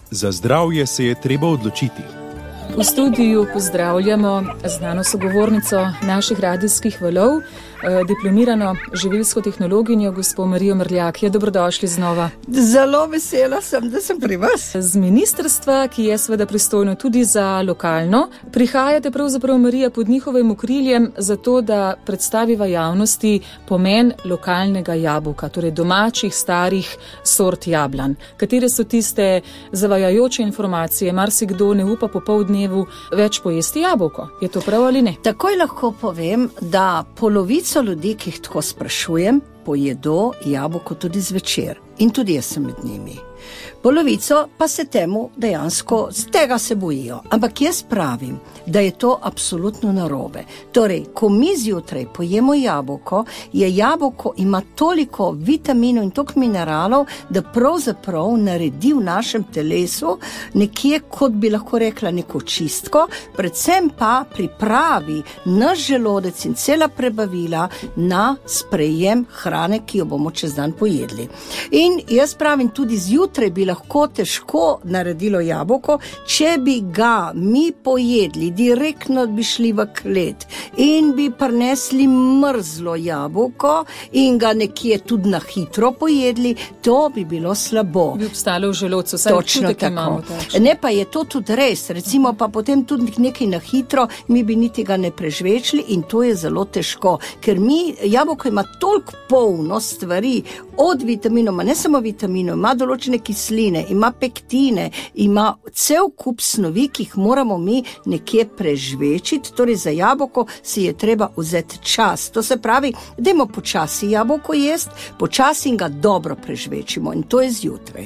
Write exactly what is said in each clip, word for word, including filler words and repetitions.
Za zdravje se je treba odločiti. V studiu pozdravljamo znano sogovornico naših radijskih valov, diplomirano živilsko tehnologinjo, gospo Marijo Mrljak. Je dobrodošli znova. Zelo vesela sem, da sem pri vas. Z ministrstva, ki je seveda pristojno tudi za lokalno, prihajate pravzaprav, Marija, pod njihovim okriljem zato, da predstaviva javnosti pomen lokalnega jabolka, torej domačih, starih sort jablan. Katere so tiste zavajajoče informacije? Marsikdo ne upa popoldnevu več pojesti jabolko. Je to prav ali ne? Takoj lahko povem, da polovico ljudi, ki jih tako sprašujem, pojedo jabolko tudi zvečer. In tudi jaz sem med njimi. Polovico pa se temu dejansko z tega se bojijo. Ampak jaz pravim, da je to absolutno narobe. Torej, ko mi zjutraj pojemo jabolko, je jabolko ima toliko vitaminov in toliko mineralov, da pravzaprav naredi v našem telesu nekje, kot bi lahko rekla, neko čistko, predvsem pa pripravi naš želodec in cela prebavila na sprejem hrane, ki jo bomo čez dan pojedli. In jaz pravim, tudi zjutraj bi lahko težko naredilo jabolko, če bi ga mi pojedli, direktno bi šli v klet in bi prinesli mrzlo jabolko in ga nekje tudi na hitro pojedli, to bi bilo slabo. Bi obstalo v želodcu, saj občutek imamo. Ne, pa je to tudi res, recimo pa potem tudi nekaj na hitro, mi bi niti ga ne prežvečili in to je zelo težko, ker mi, jabolko ima toliko polno stvari, od vitaminov, ne samo vitaminov, ima določene kisline, ima pektine, ima cel kup snovi, ki jih moramo mi nekje prežvečiti, torej za jabolko si je treba vzeti čas. To se pravi, dajmo počasi jabolko jesti, počasi ga dobro prežvečimo in to je zjutraj.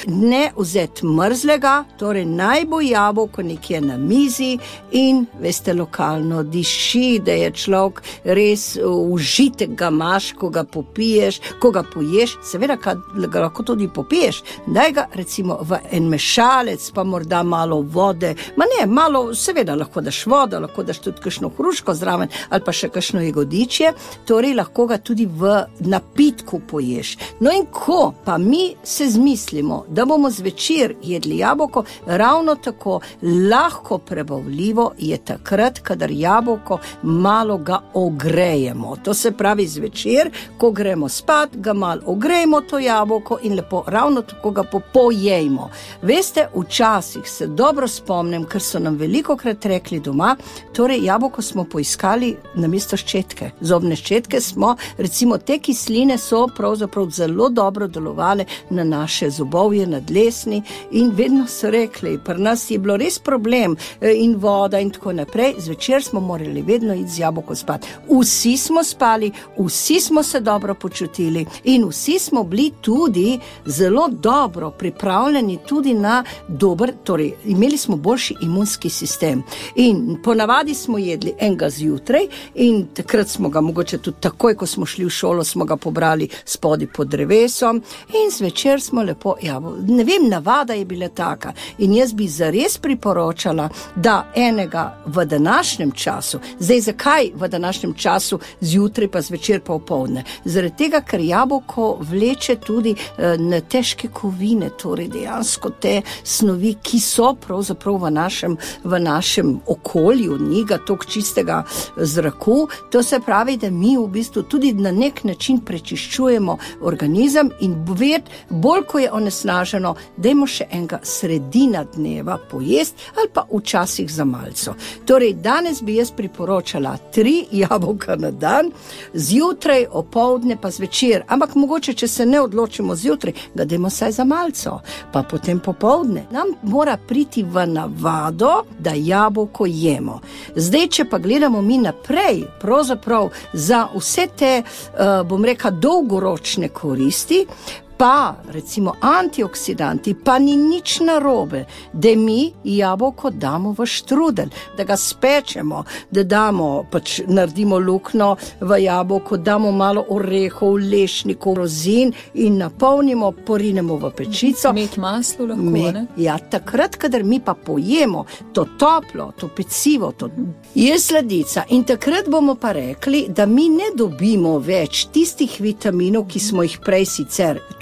Ne vzeti mrzlega, torej naj bo jabolko nekje na mizi in, veste, lokalno diši, da je človek res užitek ga imaš, ko ga popiješ, ko ga poješ, seveda ga lahko tudi popiješ, daj ga recimo v en mešalec, pa morda malo vode, ma ne, malo, seveda lahko daš vodo, lahko daš tudi kakšno hruško zraven ali pa še kakšno jagodičje, torej lahko ga tudi v napitku poješ. No in ko pa mi se zmislimo, da bomo zvečer jedli jabolko, ravno tako lahko prebavljivo je takrat, kadar jabolko malo ga ogrejemo. To se pravi zvečer, ko gremo spat, ga malo ogrejemo to jabolko in lepo ravno tako ga popojejmo. Veste, včasih se dobro spomnim, ker so nam velikokrat rekli doma, torej jabolko smo poiskali namesto ščetke. Zobne ščetke smo, recimo te kisline so pravzaprav zelo dobro delovale na naše zobovje, na dlesni in vedno so rekli, pri nas je bilo res problem in voda in tako naprej, zvečer smo morali vedno iti z jabolko spat. Vsi smo spali, vsi smo se dobro počutili in vsi smo bili tudi zelo dobro pripravljeni tudi na dober, torej imeli smo boljši imunski sistem. In ponavadi smo jedli enega zjutraj in takrat smo ga mogoče tudi takoj, ko smo šli v šolo, smo ga pobrali spodaj pod drevesom in zvečer smo lepo, ja, ne vem, navada je bila taka in jaz bi zares priporočala, da enega v današnjem času, zdaj zakaj v današnjem času zjutraj pa zvečer pa opoldne? Zaradi tega, ker jabolko vleče tudi eh, na težke kovine, torej dejansko te snovi, ki so pravzaprav v našem, v našem okolju, ni ga toliko čistega zraku, to se pravi, da mi v bistvu tudi na nek način prečiščujemo organizem in ved, bolj ko je onesnaženo, dajmo še enega sredina dneva pojest ali pa včasih za malco. Torej, danes bi jaz priporočala tri jabolka na dan, zjutraj, opoldne pa zvečer, ampak mogoče, če se ne odločimo zjutraj, ga dajmo saj za malco, pa potem popoldne. Nam mora priti v navado, da jabolko jemo. Zdaj, če pa gledamo mi naprej, pravzaprav za vse te, uh, bom rekla, dolgoročne koristi, pa recimo antioksidanti, pa ni nič narobe, da mi jabolko damo v štrudel, da ga spečemo, da damo, pač naredimo luknjo v jabolko, damo malo orehov, lešnikov, rozin in napolnimo, porinemo v pečico. Med maslo lahko, Me, ne? Ja, takrat, kadar mi pa pojemo to toplo, to pecivo, to je sladica in takrat bomo pa rekli, da mi ne dobimo več tistih vitaminov, ki smo jih prej sicer tudi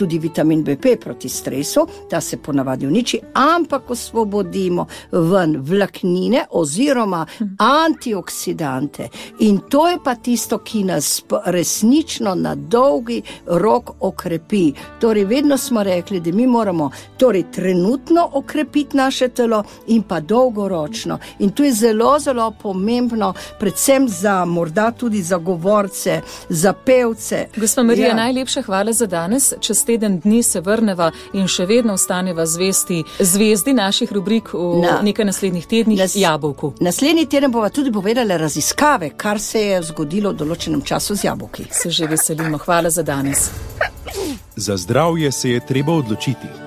tudi vitamin B P proti stresu, ta se ponavadi uniči, ampak osvobodimo ven vlaknine oziroma antioksidante. In to je pa tisto, ki nas resnično na dolgi rok okrepi. Torej, vedno smo rekli, da mi moramo torej trenutno okrepiti naše telo in pa dolgoročno. In to je zelo, zelo pomembno, predvsem za morda tudi za govorce, za pevce. Gospa Marija, ja. Najlepša hvala za danes. Čez teden dni se vrneva in še vedno ostaneva zvesti zvezdi naših rubrik v Na. nekaj naslednjih tednih, Nas, jabolku. Naslednji teden bova tudi povedala raziskave, kar se je zgodilo v določenem času z jabolki. Se že veselimo. Hvala za danes. Za zdravje se je treba odločiti.